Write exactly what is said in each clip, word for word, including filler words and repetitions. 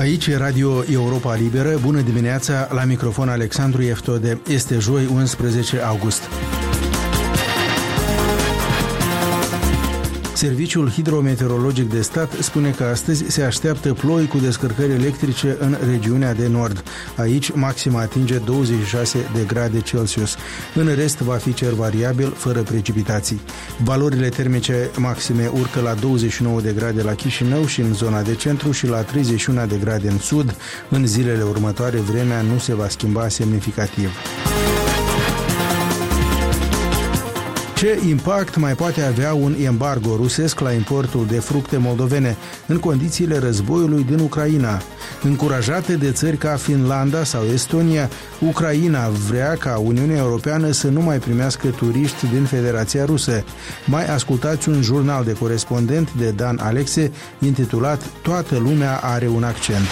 Aici e Radio Europa Liberă. Bună dimineața, la microfon Alexandru Eftode. Este joi, unsprezece august. Serviciul Hidrometeorologic de Stat spune că astăzi se așteaptă ploi cu descărcări electrice în regiunea de nord. Aici maxima atinge douăzeci și șase de grade Celsius. În rest va fi cer variabil, fără precipitații. Valorile termice maxime urcă la douăzeci și nouă de grade la Chișinău și în zona de centru și la treizeci și unu de grade în sud. În zilele următoare vremea nu se va schimba semnificativ. Ce impact mai poate avea un embargo rusesc la importul de fructe moldovene în condițiile războiului din Ucraina? Încurajate de țări ca Finlanda sau Estonia, Ucraina vrea ca Uniunea Europeană să nu mai primească turiști din Federația Rusă. Mai ascultați un jurnal de corespondent de Dan Alexe intitulat Toată lumea are un accent.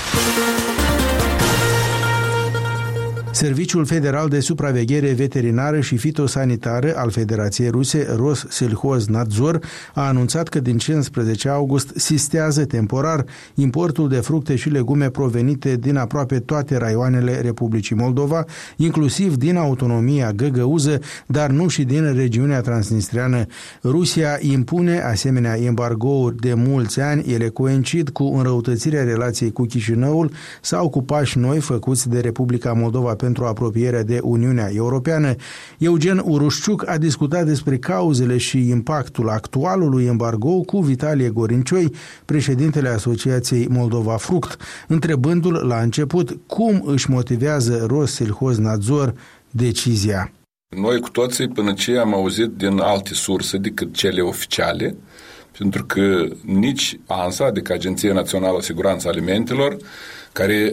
Serviciul Federal de Supraveghere Veterinară și Fitosanitară al Federației Ruse, Rossельхознадзор, a anunțat că din cincisprezece august sistează temporar importul de fructe și legume provenite din aproape toate raioanele Republicii Moldova, inclusiv din autonomia găgăuză, dar nu și din regiunea transnistreană. Rusia impune asemenea embargouri de mulți ani, ele coincid cu înrăutățirea relației cu Chișinăul sau cu pași noi făcuți de Republica Moldova pentru apropierea de Uniunea Europeană. Eugen Urușciuc a discutat despre cauzele și impactul actualului embargo cu Vitalie Gorincioi, președintele Asociației Moldova Fruct, întrebându-l la început cum își motivează Rossельхознадзор decizia. Noi cu toții până ce am auzit din alte surse decât cele oficiale, pentru că nici ANSA, adică Agenția Națională de Siguranță Alimentelor, care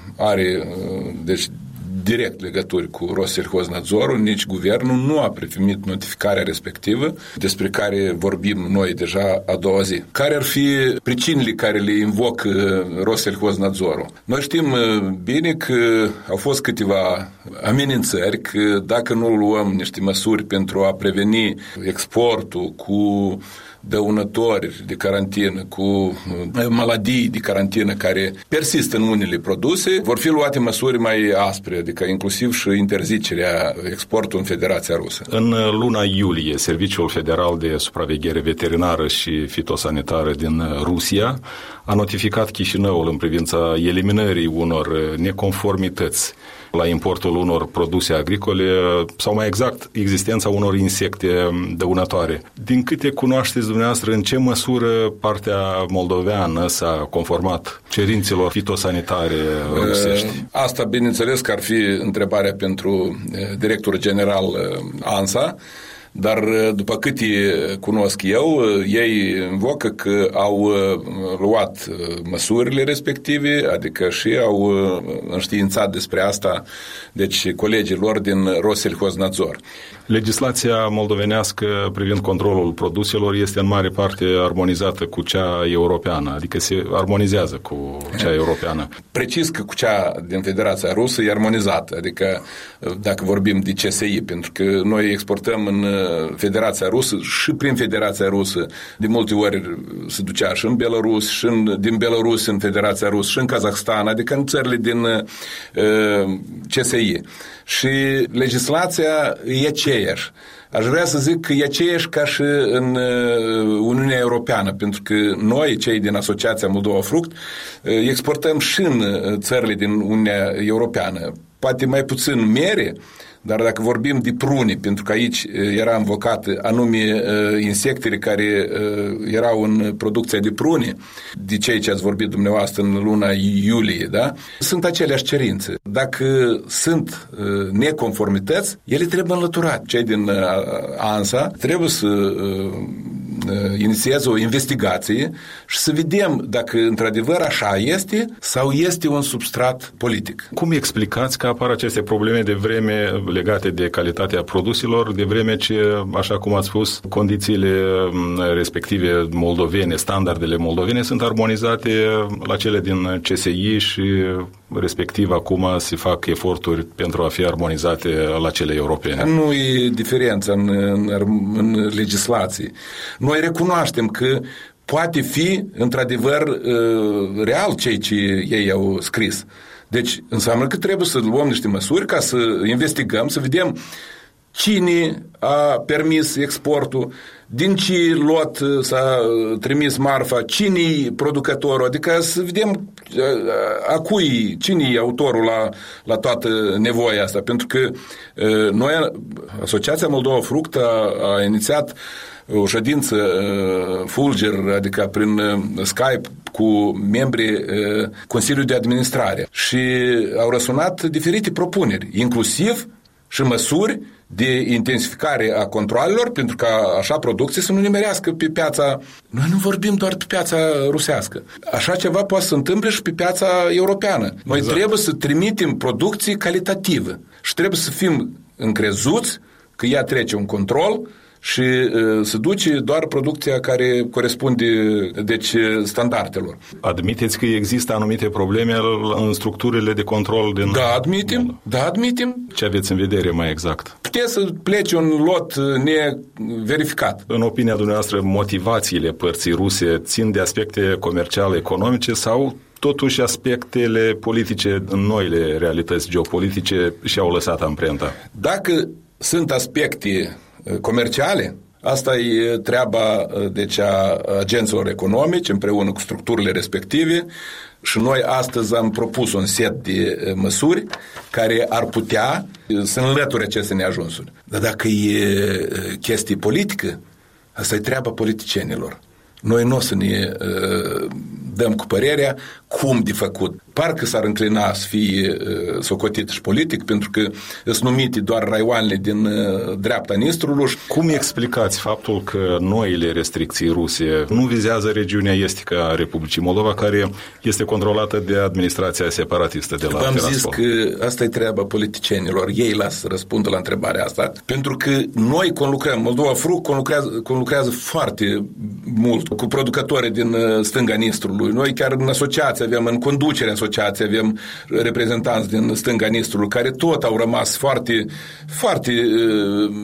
are deci direct legături cu Rossельхознадзорul, nici guvernul nu a primit notificarea respectivă despre care vorbim noi deja a doua zi. Care ar fi pricinile care le invocă Rossельхознадзорul? Noi știm bine că au fost câteva amenințări că dacă nu luăm niște măsuri pentru a preveni exportul cu dăunători de carantină, cu maladii de carantină care persistă în unele produse, vor fi luate măsuri mai aspre, adică inclusiv și interzicerea exportului în Federația Rusă. În luna iulie, Serviciul Federal de Supraveghere Veterinară și Fitosanitară din Rusia a notificat Chișinăul în privința eliminării unor neconformități la importul unor produse agricole sau mai exact existența unor insecte dăunătoare. Din câte cunoașteți dumneavoastră, în ce măsură partea moldoveană s-a conformat cerințelor fitosanitare rusești? Asta, bineînțeles, că ar fi întrebarea pentru directorul general ANSA, dar după cât cunosc eu, ei invocă că au luat măsurile respective, adică și au înștiințat despre asta, deci colegii lor din Rossельхознадзор. Legislația moldovenească privind controlul produselor este în mare parte armonizată cu cea europeană, adică se armonizează cu cea europeană. Precis că cu cea din Federația Rusă e armonizată, adică dacă vorbim de C S I, pentru că noi exportăm în Federația Rusă și prin Federația Rusă de multe ori se ducea și în Belarus, și în, din Belarus în Federația Rusă, și în Kazahstan, adică în țările din uh, C S I. Și legislația e aceeași. Aș vrea să zic că e aceeași ca și în Uniunea Europeană, pentru că noi, cei din Asociația Moldova Fruct, exportăm și în țările din Uniunea Europeană. Poate mai puțin mere, dar dacă vorbim de prune, pentru că aici era invocat anume insectele care erau în producția de prune, de cei ce ați vorbit dumneavoastră în luna iulie, da? Sunt aceleași cerințe. Dacă sunt neconformități, ele trebuie înlăturate. Cei din ANSA trebuie să inițieze o investigație și să vedem dacă într-adevăr așa este sau este un substrat politic. Cum explicați că apar aceste probleme de vreme legate de calitatea produselor, de vreme ce, așa cum ați spus, condițiile respective moldovene, standardele moldovene sunt armonizate la cele din C S I și respectiv acum se fac eforturi pentru a fi armonizate la cele europene? Nu e diferență în, în, în legislație. Noi recunoaștem că poate fi într-adevăr real ceea ce ei au scris. Deci înseamnă că trebuie să luăm niște măsuri ca să investigăm, să vedem cine a permis exportul, din ce lot s-a trimis marfa, cine-i producătorul, adică să vedem a cui, cine-i autorul la, la toată nevoia asta. Pentru că noi, Asociația Moldova Fruct a, a inițiat o ședință fulger, adică prin Skype, cu membrii Consiliului de Administrare și au răsunat diferite propuneri, inclusiv și măsuri de intensificare a controalelor, pentru ca așa producție să nu nimerească pe piața... Noi nu vorbim doar pe piața rusească. Așa ceva poate să se întâmple și pe piața europeană. Noi exact. Trebuie să trimitem producții calitative și trebuie să fim încrezuți că ea trece un control și uh, se duce doar producția care corespunde deci, standardelor. Admiteți că există anumite probleme în structurile de control din... Da, admitem. Da, admitem. Ce aveți în vedere mai exact? Puteți să plece un lot neverificat. În opinia dumneavoastră, motivațiile părții ruse țin de aspecte comerciale, economice sau totuși aspectele politice în noile realități geopolitice și-au lăsat amprenta? Dacă sunt aspecte comerciale, asta e treaba deci, a agenților economici împreună cu structurile respective și noi astăzi am propus un set de măsuri care ar putea să înlăture aceste neajunsuri. Dar dacă e chestie politică, asta e treaba politicienilor. Noi nu o să ne uh, dăm cu părerea cum de făcut. Parcă s-ar înclina să fie uh, socotit și politic, pentru că sunt numite doar raioanele din uh, dreapta Nistrului. Cum explicați faptul că noile restricții ruse nu vizează regiunea estică a Republicii Moldova, care este controlată de administrația separatistă de la V-am Tiraspol? zis că asta e treaba politicienilor. Ei lasă să răspundă la întrebarea asta, pentru că noi conlucrăm, Moldova Fruct conlucrează, conlucrează foarte mult cu producătorii din stânga Nistrului. Noi chiar în asociație avem, în conducerea asociației avem reprezentanți din stânga Nistrului care tot au rămas foarte, foarte uh,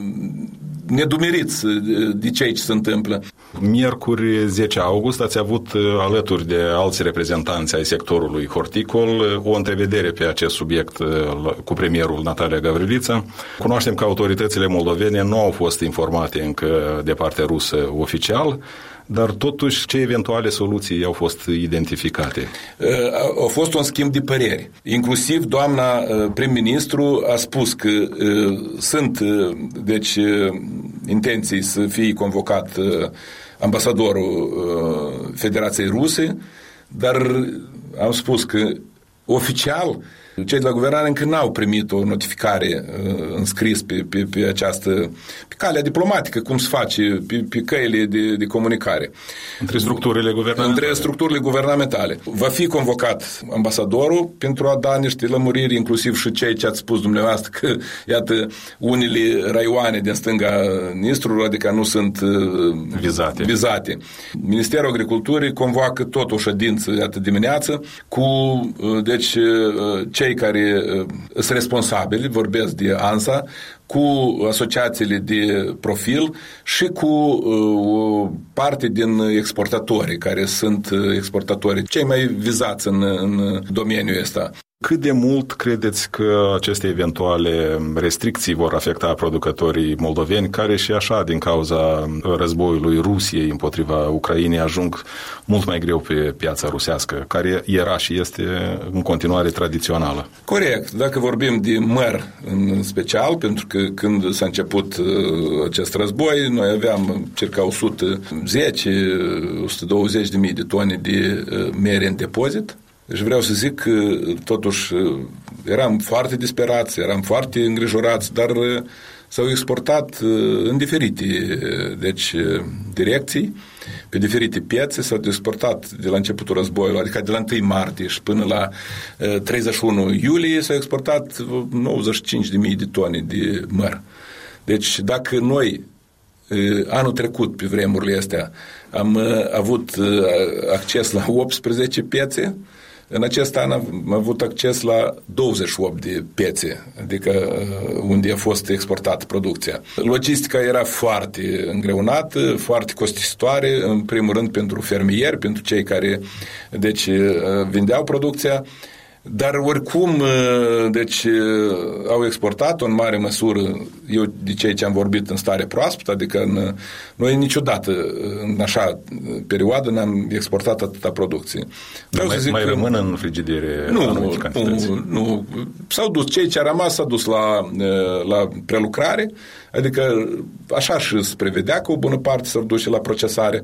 nedumeriți de ceea ce se întâmplă. Miercuri zece august ați avut alături de alți reprezentanți ai sectorului horticol o întrevedere pe acest subiect cu premierul Natalia Gavrilița. Cunoaștem că autoritățile moldovene nu au fost informate încă de partea rusă oficial, dar totuși ce eventuale soluții au fost identificate? A fost un schimb de păreri. Inclusiv doamna prim-ministru a spus că sunt deci intenții să fie convocat ambasadorul Federației Ruse, dar am spus că oficial cei de la guvernare încă n-au primit o notificare uh, înscris pe, pe, pe această, pe calea diplomatică, cum se face, pe, pe căile de, de comunicare. Între structurile guvernamentale. Între structurile guvernamentale. Va fi convocat ambasadorul pentru a da niște lămuriri, inclusiv și cei ce ați spus dumneavoastră, că, iată, unele raioane din stânga Nistrului, adică nu sunt uh, vizate. vizate. Ministerul Agriculturii convoacă tot o ședință, iată, dimineață, cu, uh, deci, uh, cei care uh, sunt responsabili, vorbesc de ANSA, cu asociațiile de profil și cu uh, o parte din exportatorii, care sunt exportatorii cei mai vizați în, în domeniul ăsta. Cât de mult credeți că aceste eventuale restricții vor afecta producătorii moldoveni, care și așa, din cauza războiului Rusiei împotriva Ucrainei, ajung mult mai greu pe piața rusească, care era și este în continuare tradițională? Corect. Dacă vorbim de măr în special, pentru că când s-a început acest război, noi aveam circa o sută zece - o sută douăzeci de mii de tone de mere în depozit. Deci vreau să zic că totuși eram foarte disperați, eram foarte îngrijorați, dar s-au exportat în diferite deci, direcții, pe diferite piețe, s-au exportat de la începutul războiului, adică de la întâi martie și până la treizeci și unu iulie s-au exportat nouăzeci și cinci de mii de tone de măr. Deci dacă noi anul trecut, pe vremurile astea, am avut acces la optsprezece piețe, În acest an am avut acces la douăzeci și opt de piețe, adică unde a fost exportată producția. Logistica era foarte îngreunată, foarte costisitoare, în primul rând pentru fermieri, pentru cei care deci, vindeau producția, dar oricum deci, au exportat-o în mare măsură, eu de cei ce am vorbit în stare proaspătă, adică în, noi niciodată în așa perioadă n-am exportat atâta producție. Mai, mai că, rămân în frigidere nu, nu, nu, nu, s-au dus, cei ce a rămas s-au dus la, la prelucrare, adică așa și se prevedea că o bună parte s-au dus și la procesare.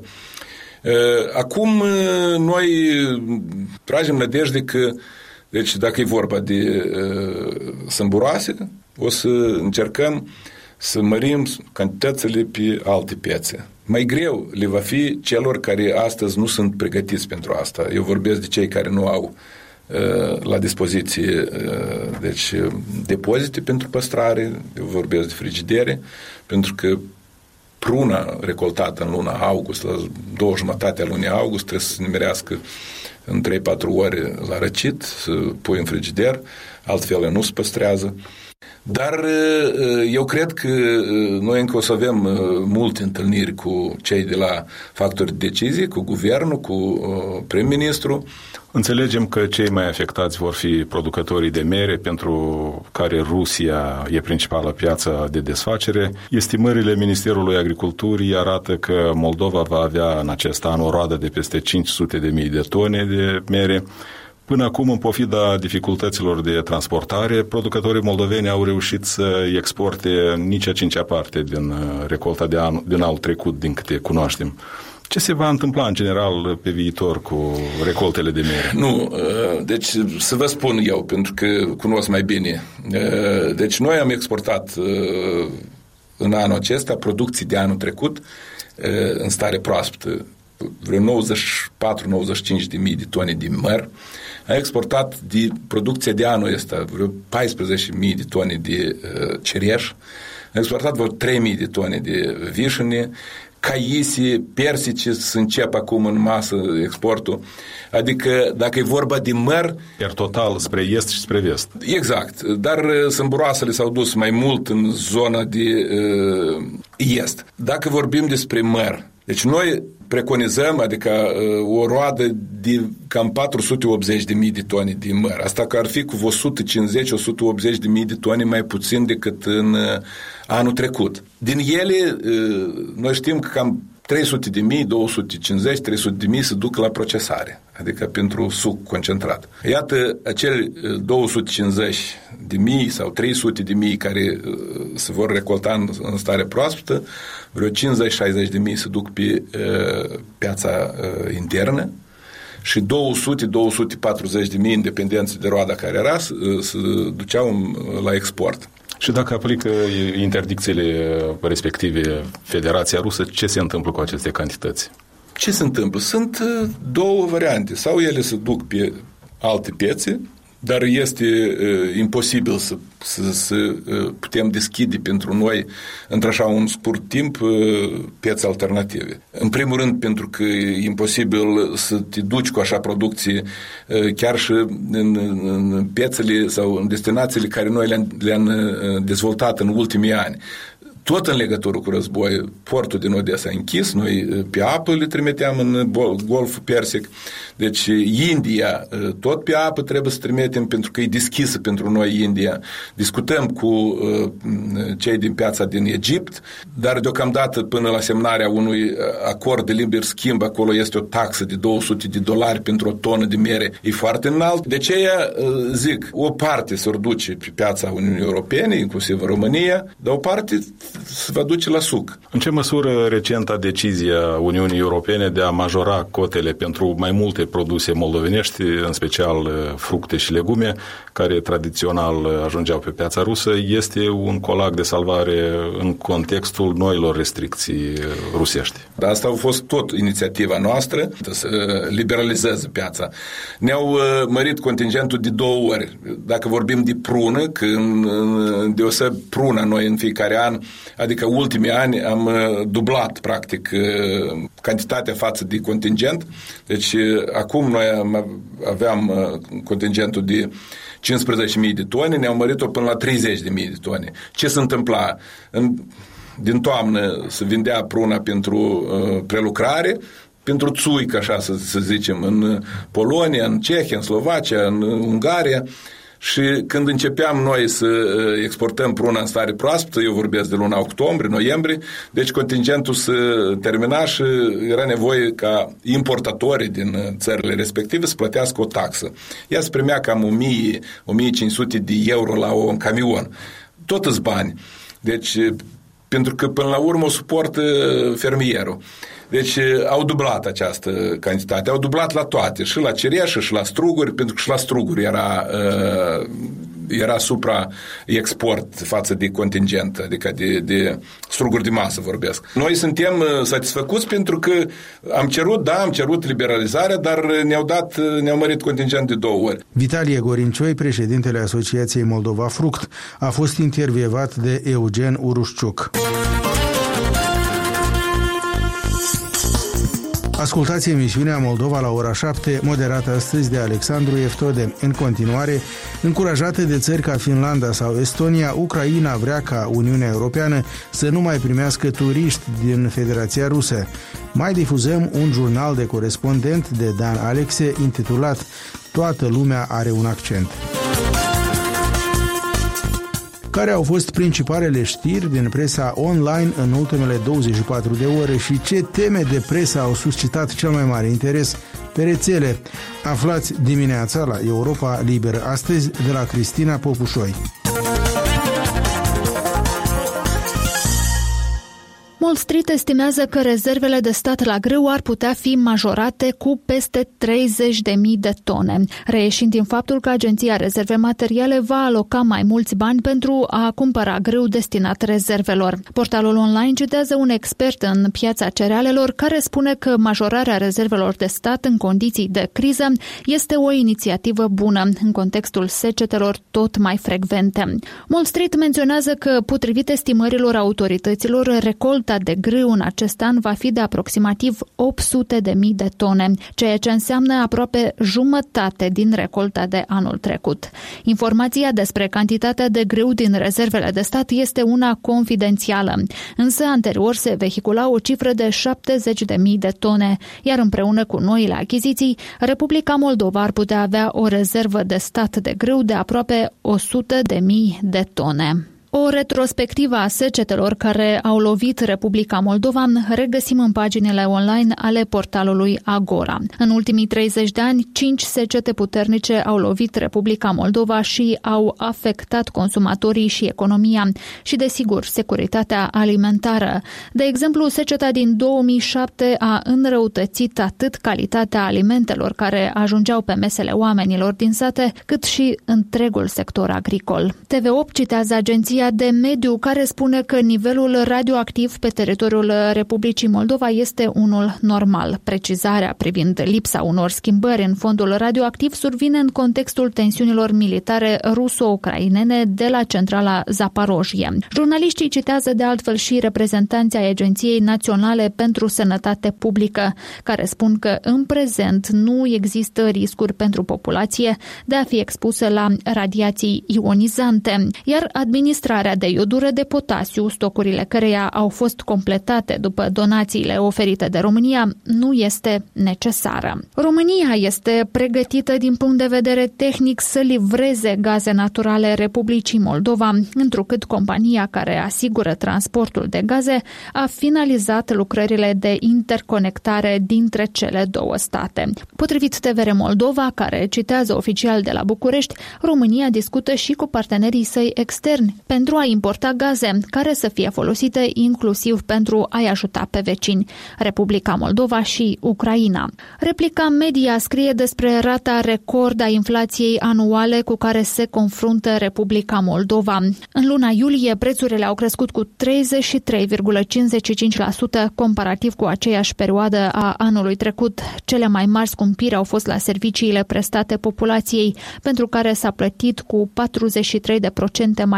Acum noi tragem nădejde că deci dacă e vorba de uh, sâmburoase, o să încercăm să mărim cantitățile pe alte piețe. Mai greu le va fi celor care astăzi nu sunt pregătiți pentru asta. Eu vorbesc de cei care nu au uh, la dispoziție uh, deci, depozite pentru păstrare, eu vorbesc de frigidere, pentru că pruna recoltată în luna august, la două jumătate a lunii august, trebuie să se nimerească în trei patru ore la răcit, să pui în frigider, altfel nu se păstrează. Dar eu cred că noi încă o să avem multe întâlniri cu cei de la factori de decizie, cu guvernul, cu prim-ministru. Înțelegem că cei mai afectați vor fi producătorii de mere, pentru care Rusia e principala piață de desfacere. Estimările Ministerului Agriculturii arată că Moldova va avea în acest an o roadă de peste cinci sute de mii de tone de mere. Până acum, în pofida dificultăților de transportare, producătorii moldoveni au reușit să exporte nici a cincea parte din recolta de an, din anul trecut, din câte cunoaștem. Ce se va întâmpla în general pe viitor cu recoltele de mere? Nu, deci să vă spun eu, pentru că cunosc mai bine. Deci noi am exportat în anul acesta producții de anul trecut în stare proaspătă, vreo nouăzeci și patru nouăzeci și cinci de mii de tone de măr. Am exportat de producția de anul ăsta vreo paisprezece mii de tone de cereș. Am exportat vreo trei mii de tone de vișine, caisi, persice să încep acum în masă exportul. Adică dacă e vorba de măr... Per total spre est și spre vest. Exact. Dar sâmburoasele s-au dus mai mult în zona de uh, est. Dacă vorbim despre măr, deci noi preconizăm, adică uh, o roadă de cam patru sute optzeci de mii de tone de măr. Asta că ar fi cu o sută cincizeci - o sută optzeci de mii de tone mai puțin decât în uh, anul trecut. Din ele, uh, noi știm că cam trei sute de mii, două sute cincizeci - trei sute de mii se duc la procesare, adică pentru suc concentrat. Iată, acele două sute cincizeci de mii sau trei sute de mii care uh, se vor recolta în, în stare proaspătă, vreo cincizeci - șaizeci de mii se duc pe uh, piața uh, internă și două sute - două sute patruzeci de mii, independență de roada care era, se, se duceau la export. Și dacă aplică interdicțiile respective Federația Rusă, ce se întâmplă cu aceste cantități? Ce se întâmplă? Sunt două variante. Sau ele se duc pe alte piețe, dar este uh, imposibil să, să, să uh, putem deschide pentru noi, într-așa un scurt timp, uh, piețe alternative. În primul rând, pentru că e imposibil să te duci cu așa producție uh, chiar și în, în piețele sau în destinațiile care noi le-am, le-am uh, dezvoltat în ultimii ani. Tot în legătură cu război, portul din Odessa a închis, noi pe apă le trimiteam în Golful Persic, deci India, tot pe apă trebuie să trimitem pentru că e deschisă pentru noi India. Discutăm cu uh, cei din piața din Egipt, dar deocamdată până la semnarea unui acord de liber schimb, acolo este o taxă de două sute de dolari pentru o tonă de mere, e foarte înalt. De aceea, uh, zic, o parte s-or duce pe piața Uniunii Europene, inclusiv România, dar o parte se va duce la suc. În ce măsură recenta decizia Uniunii Europene de a majora cotele pentru mai multe produse moldovenești, în special fructe și legume, care tradițional ajungeau pe piața rusă, este un colac de salvare în contextul noilor restricții rusești? Asta a fost tot inițiativa noastră să liberalizeze piața. Ne-au mărit contingentul de două ori. Dacă vorbim de prună, când deoseb pruna noi în fiecare an adică ultimii ani am dublat practic cantitatea față de contingent. Deci acum noi aveam contingentul de cincisprezece mii de tone, ne-au mărit-o până la treizeci de mii de tone. Ce se întâmpla? În, din toamnă se vindea pruna pentru uh, prelucrare, pentru țuică, așa să, să zicem, în Polonia, în Cehia, în Slovacia, în Ungaria. Și când începeam noi să exportăm pruna în stare proaspătă, eu vorbesc de luna octombrie, noiembrie, deci contingentul se termina și era nevoie ca importatorii din țările respective să plătească o taxă. Ea se primea cam o mie - o mie cinci sute de euro la un camion. Tot îți bani. Deci, pentru că până la urmă o suportă fermierul. Deci au dublat această cantitate, au dublat la toate, și la cireșă, și la struguri, pentru că și la struguri era, era supra-export față de contingent, adică de, de struguri de masă vorbesc. Noi suntem satisfăcuți pentru că am cerut, da, am cerut liberalizarea, dar ne-au dat, ne-au mărit contingent de două ori. Vitalie Gorincioi, președintele Asociației Moldova Fruct, a fost intervievat de Eugen Urușciuc. Ascultați emisiunea Moldova la ora șapte, moderată astăzi de Alexandru Eftode. În continuare, încurajate de țări ca Finlanda sau Estonia, Ucraina vrea ca Uniunea Europeană să nu mai primească turiști din Federația Rusă. Mai difuzăm un jurnal de corespondent de Dan Alexe intitulat Toată lumea are un accent. Care au fost principalele știri din presa online în ultimele douăzeci și patru de ore și ce teme de presă au suscitat cel mai mare interes pe rețele? Aflați dimineața la Europa Liberă astăzi de la Cristina Popușoi. Wall Street estimează că rezervele de stat la grâu ar putea fi majorate cu peste treizeci de mii de tone, reieșind din faptul că Agenția Rezerve Materiale va aloca mai mulți bani pentru a cumpăra grâu destinat rezervelor. Portalul online citează un expert în piața cerealelor care spune că majorarea rezervelor de stat în condiții de criză este o inițiativă bună în contextul secetelor tot mai frecvente. Wall Street menționează că, potrivit estimărilor autorităților, recolta de grâu în acest an va fi de aproximativ opt sute de mii de tone, ceea ce înseamnă aproape jumătate din recolta de anul trecut. Informația despre cantitatea de grâu din rezervele de stat este una confidențială, însă anterior se vehicula o cifră de șaptezeci de mii de tone, iar împreună cu noile achiziții, Republica Moldova ar putea avea o rezervă de stat de grâu de aproape o sută de mii de tone. O retrospectivă a secetelor care au lovit Republica Moldova regăsim în paginile online ale portalului Agora. În ultimii treizeci de ani, cinci secete puternice au lovit Republica Moldova și au afectat consumatorii și economia și, desigur, securitatea alimentară. De exemplu, seceta din două mii șapte a înrăutățit atât calitatea alimentelor care ajungeau pe mesele oamenilor din sate, cât și întregul sector agricol. T V opt citează agenția de mediu care spune că nivelul radioactiv pe teritoriul Republicii Moldova este unul normal. Precizarea privind lipsa unor schimbări în fondul radioactiv survine în contextul tensiunilor militare ruso-ucrainene de la centrala Zaporojie. Jurnaliștii citează de altfel și reprezentanții ai Agenției Naționale pentru Sănătate Publică, care spun că în prezent nu există riscuri pentru populație de a fi expusă la radiații ionizante, iar administrația de iodură de potasiu, stocurile căreia au fost completate după donațiile oferite de România, nu este necesară. România este pregătită din punct de vedere tehnic să livreze gaze naturale Republicii Moldova, întrucât compania care asigură transportul de gaze a finalizat lucrările de interconectare dintre cele două state. Potrivit T V R Moldova, care citează oficial de la București, România discută și cu partenerii săi externi pentru a importa gaze care să fie folosite inclusiv pentru a-i ajuta pe vecini, Republica Moldova și Ucraina. Replica Media scrie despre rata record a inflației anuale cu care se confruntă Republica Moldova. În luna iulie, prețurile au crescut cu treizeci și trei virgulă cincizeci și cinci la sută comparativ cu aceeași perioadă a anului trecut. Cele mai mari scumpiri au fost la serviciile prestate populației, pentru care s-a plătit cu patruzeci și trei la sută mai mult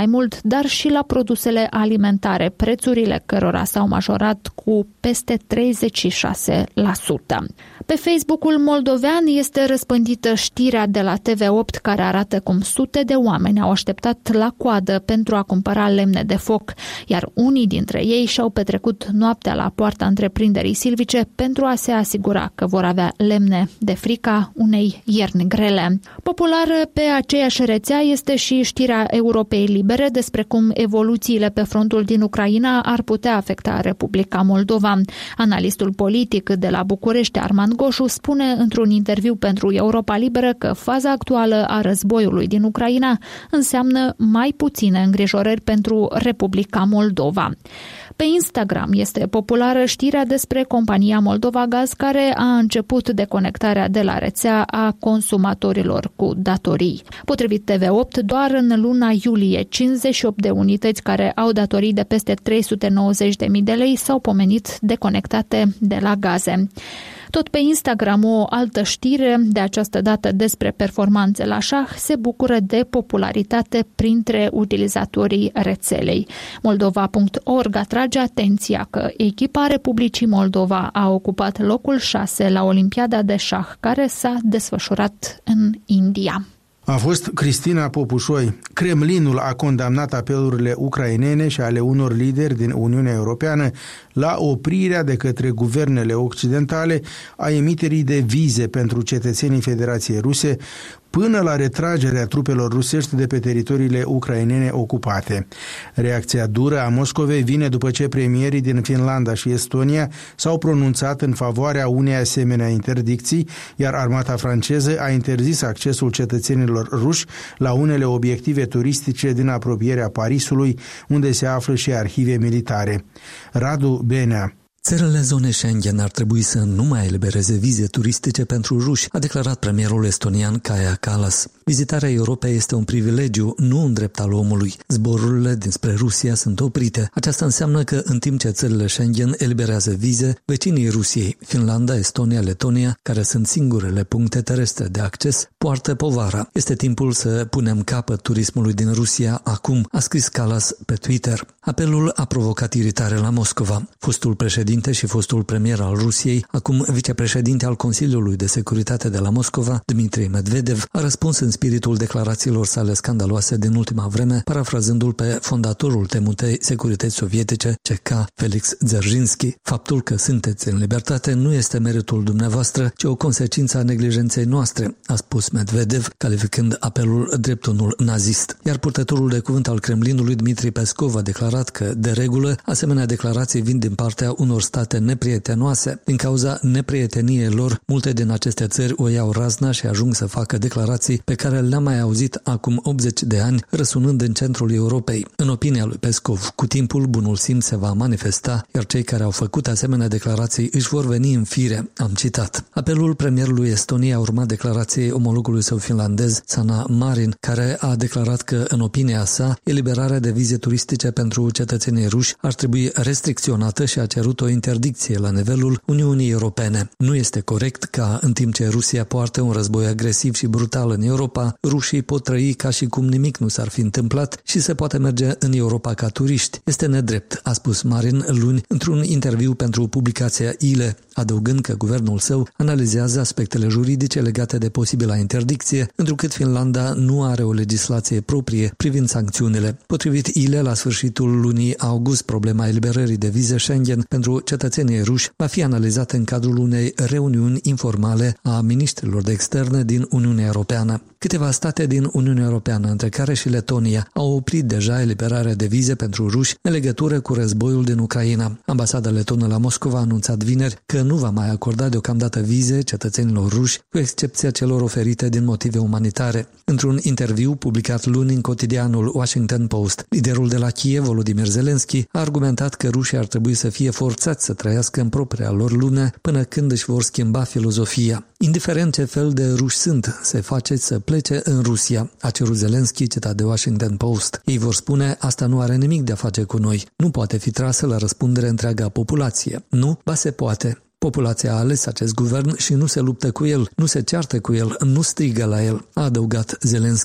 dar și la produsele alimentare, prețurile cărora s-au majorat cu peste treizeci și șase la sută. Pe Facebook-ul moldovean este răspândită știrea de la T V opt care arată cum sute de oameni au așteptat la coadă pentru a cumpăra lemne de foc, iar unii dintre ei și-au petrecut noaptea la poarta întreprinderii silvice pentru a se asigura că vor avea lemne de frica unei ierni grele. Populară pe aceeași rețea este și știrea Europei Libere despre cum evoluțiile pe frontul din Ucraina ar putea afecta Republica Moldova. Analistul politic de la București, Armand Goșu, spune într-un interviu pentru Europa Liberă că faza actuală a războiului din Ucraina înseamnă mai puține îngrijorări pentru Republica Moldova. Pe Instagram este populară știrea despre compania Moldova Gaz care a început deconectarea de la rețea a consumatorilor cu datorii. Potrivit T V opt, doar în luna iulie, cincizeci și opt de unități care au datorii de peste trei sute nouăzeci de mii de lei s-au pomenit deconectate de la gaze. Tot pe Instagram, o altă știre, de această dată despre performanțe la șah, se bucură de popularitate printre utilizatorii rețelei. Moldova punct org atrage atenția că echipa Republicii Moldova a ocupat locul șase la Olimpiada de șah, care s-a desfășurat în India. A fost Cristina Popușoi. Kremlinul a condamnat apelurile ucrainene și ale unor lideri din Uniunea Europeană la oprirea de către guvernele occidentale a emiterii de vize pentru cetățenii Federației Ruse până la retragerea trupelor rusești de pe teritoriile ucrainene ocupate. Reacția dură a Moscovei vine după ce premierii din Finlanda și Estonia s-au pronunțat în favoarea unei asemenea interdicții, iar armata franceză a interzis accesul cetățenilor ruși la unele obiective turistice din apropierea Parisului, unde se află și arhive militare. Radu Benea. Țările zonei Schengen ar trebui să nu mai elibereze vize turistice pentru ruși, a declarat premierul estonian Kaja Kallas. Vizitarea Europei este un privilegiu, nu un drept al omului. Zborurile dinspre Rusia sunt oprite. Aceasta înseamnă că în timp ce țările Schengen eliberează vize, vecinii Rusiei, Finlanda, Estonia, Letonia, care sunt singurele puncte terestre de acces, poartă povara. Este timpul să punem capăt turismului din Rusia acum, a scris Kallas pe Twitter. Apelul a provocat iritare la Moscova. Fostul președinte și fostul premier al Rusiei, acum vicepreședinte al Consiliului de Securitate de la Moscova, Dmitry Medvedev, a răspuns în spiritul declarațiilor sale scandaloase din ultima vreme, parafrazându-l pe fondatorul temutei securități sovietice, C K Felix Dzerzhinsky. Faptul că sunteți în libertate nu este meritul dumneavoastră, ci o consecință a neglijenței noastre, a spus Medvedev, calificând apelul drept unul nazist. Iar purtătorul de cuvânt al Kremlinului, Dmitry Peskov, a declarat că, de regulă, asemenea declarații vin din partea unor state neprietenoase. Din cauza neprieteniei lor, multe din aceste țări o iau razna și ajung să facă declarații pe care le-am mai auzit acum optzeci de ani, răsunând în centrul Europei. În opinia lui Peskov, cu timpul bunul simț se va manifesta, iar cei care au făcut asemenea declarații își vor veni în fire, am citat. Apelul premierului Estoniei a urmat declarației omologului său finlandez, Sanna Marin, care a declarat că, în opinia sa, eliberarea de vize turistice pentru cetățenii ruși ar trebui restricționată și a cerut o interdicție la nivelul Uniunii Europene. Nu este corect ca, în timp ce Rusia poartă un război agresiv și brutal în Europa, rușii pot trăi ca și cum nimic nu s-ar fi întâmplat și se poate merge în Europa ca turiști. Este nedrept, a spus Marin luni într-un interviu pentru publicația I L E, adăugând că guvernul său analizează aspectele juridice legate de posibila interdicție, întrucât Finlanda nu are o legislație proprie privind sancțiunile. Potrivit I L E, la sfârșitul lunii august, problema eliberării de vize Schengen pentru cetățenii ruși va fi analizată în cadrul unei reuniuni informale a miniștrilor de externe din Uniunea Europeană. Câteva state din Uniunea Europeană, între care și Letonia, au oprit deja eliberarea de vize pentru ruși în legătură cu războiul din Ucraina. Ambasada letonă la Moscova a anunțat vineri că nu va mai acorda deocamdată vize cetățenilor ruși, cu excepția celor oferite din motive umanitare. Într-un interviu publicat luni în cotidianul Washington Post, liderul de la Kiev, Volodymyr Zelensky, a argumentat că rușii ar trebui să fie forțați să trăiască în propria lor lume până când își vor schimba filozofia. Indiferent ce fel de ruși sunt, se face să plece în Rusia, a cerut Zelensky, citat de Washington Post. Ei vor spune, asta nu are nimic de a face cu noi. Nu poate fi trasă la răspundere întreaga populație. Nu? Ba se poate. Populația a ales acest guvern și nu se luptă cu el, nu se ceartă cu el, nu strigă la el, a adăugat Zelensky.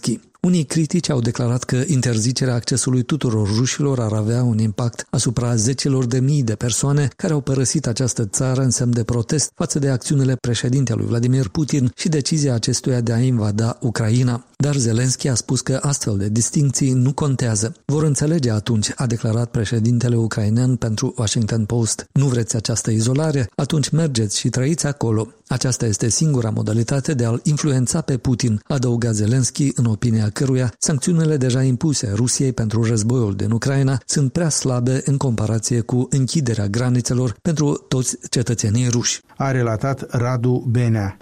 Unii critici au declarat că interzicerea accesului tuturor rușilor ar avea un impact asupra zecilor de mii de persoane care au părăsit această țară în semn de protest față de acțiunile președintelui Vladimir Putin și decizia acestuia de a invada Ucraina. Dar Zelenski a spus că astfel de distincții nu contează. Vor înțelege atunci, a declarat președintele ucrainean pentru Washington Post. Nu vreți această izolare? Atunci mergeți și trăiți acolo. Aceasta este singura modalitate de a-l influența pe Putin, adăuga Zelenski, în opinia căruia sancțiunile deja impuse Rusiei pentru războiul din Ucraina sunt prea slabe în comparație cu închiderea granițelor pentru toți cetățenii ruși. A relatat Radu Benea.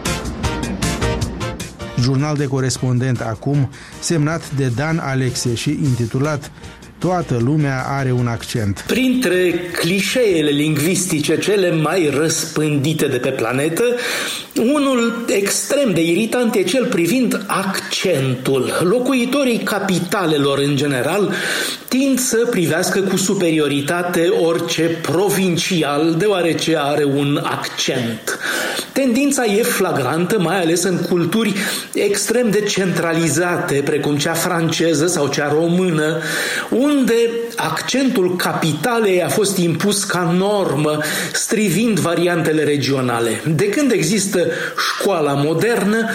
Jurnal de corespondent acum, semnat de Dan Alexe și intitulat Toată lumea are un accent. Printre clișeele lingvistice cele mai răspândite de pe planetă, unul extrem de irritant e cel privind accentul. Locuitorii capitalelor în general tind să privească cu superioritate orice provincial, deoarece are un accent. Tendința e flagrantă, mai ales în culturi extrem de centralizate, precum cea franceză sau cea română, unde accentul capitalei a fost impus ca normă, strivind variantele regionale. De când există școala modernă,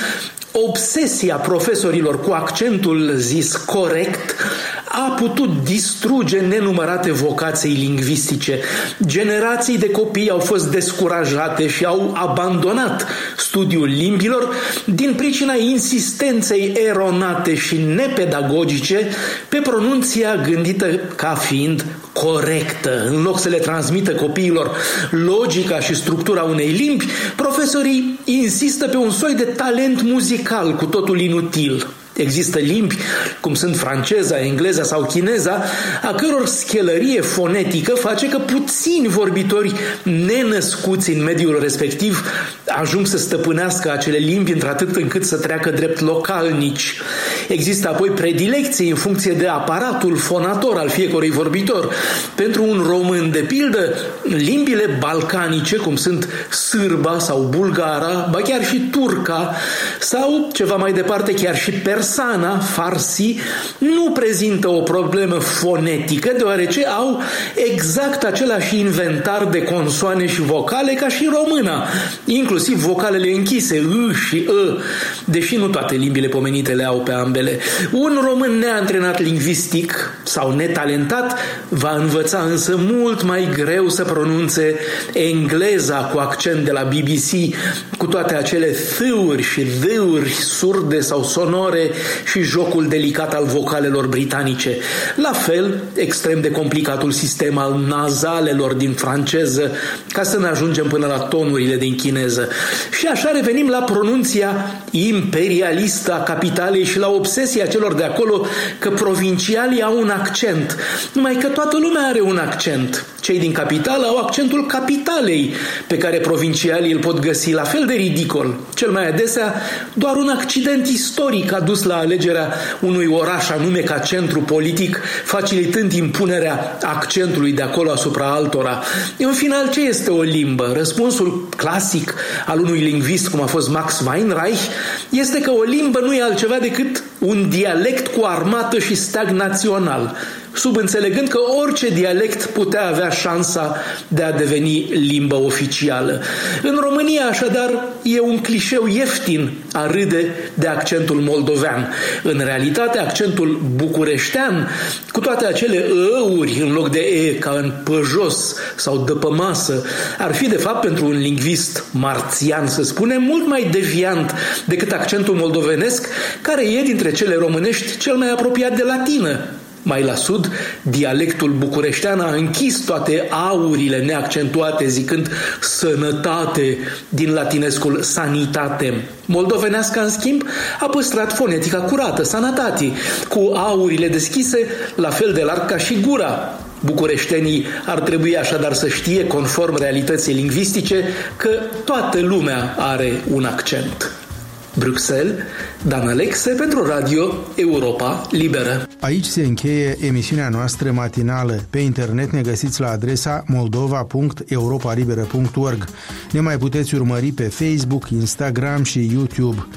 obsesia profesorilor cu accentul zis corect a putut distruge nenumărate vocații lingvistice. Generații de copii au fost descurajate și au abandonat studiul limbilor din pricina insistenței eronate și nepedagogice pe pronunția gândită ca fiind corectă. În loc să le transmită copiilor logica și structura unei limbi, profesorii insistă pe un soi de talent muzical cu totul inutil. Există limbi, cum sunt franceza, engleza sau chineza, a căror schelărie fonetică face că puțini vorbitori nenăscuți în mediul respectiv ajung să stăpânească acele limbi într-atât încât să treacă drept localnici. Există apoi predilecții în funcție de aparatul fonator al fiecărui vorbitor. Pentru un român, de pildă, limbile balcanice, cum sunt sârba sau bulgara, ba chiar și turca, sau, ceva mai departe, chiar și persana, farsi, nu prezintă o problemă fonetică, deoarece au exact același inventar de consoane și vocale ca și româna, inclusiv vocalele închise, î și ă, deși nu toate limbile pomenite le au pe ambele. Un român neantrenat lingvistic sau netalentat va învăța însă mult mai greu să pronunțe engleza cu accent de la B B C, cu toate acele th-uri și d-uri surde sau sonore și jocul delicat al vocalelor britanice. La fel, extrem de complicatul sistem al nazalelor din franceză, ca să ne ajungem până la tonurile din chineză. Și așa revenim la pronunția imperialistă a capitalei și la obsesia celor de acolo că provincialii au un accent. Numai că toată lumea are un accent. Cei din capitală au accentul capitalei, pe care provincialii îl pot găsi la fel de ridicol. Cel mai adesea, doar un accident istoric a dus la alegerea unui oraș anume ca centru politic, facilitând impunerea accentului de acolo asupra altora. În final, ce este o limbă? Răspunsul clasic al unui lingvist, cum a fost Max Weinreich, este că o limbă nu e altceva decât un dialect cu armată și steag național, subînțelegând că orice dialect putea avea șansa de a deveni limbă oficială. În România, așadar, e un clișeu ieftin a râde de accentul moldovean. În realitate, accentul bucureștean, cu toate acele ăuri în loc de e, ca în păjos sau dăpămasă, ar fi, de fapt, pentru un lingvist marțian, să spunem, mult mai deviant decât accentul moldovenesc, care e dintre cele românești cel mai apropiat de latină. Mai la sud, dialectul bucureștean a închis toate aurile neaccentuate, zicând sănătate din latinescul sanitatem. Moldoveneasca, în schimb, a păstrat fonetica curată, sanatati, cu aurile deschise, la fel de larg ca și gura. Bucureștenii ar trebui așadar să știe, conform realității lingvistice, că toată lumea are un accent. Bruxelles, Dan Alexe pentru Radio Europa Liberă. Aici se încheie emisiunea noastră matinală. Pe internet ne găsiți la adresa moldova punct europa liberă punct org. Ne mai puteți urmări pe Facebook, Instagram și YouTube.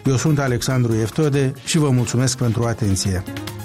Eu sunt Alexandru Eftode și vă mulțumesc pentru atenție.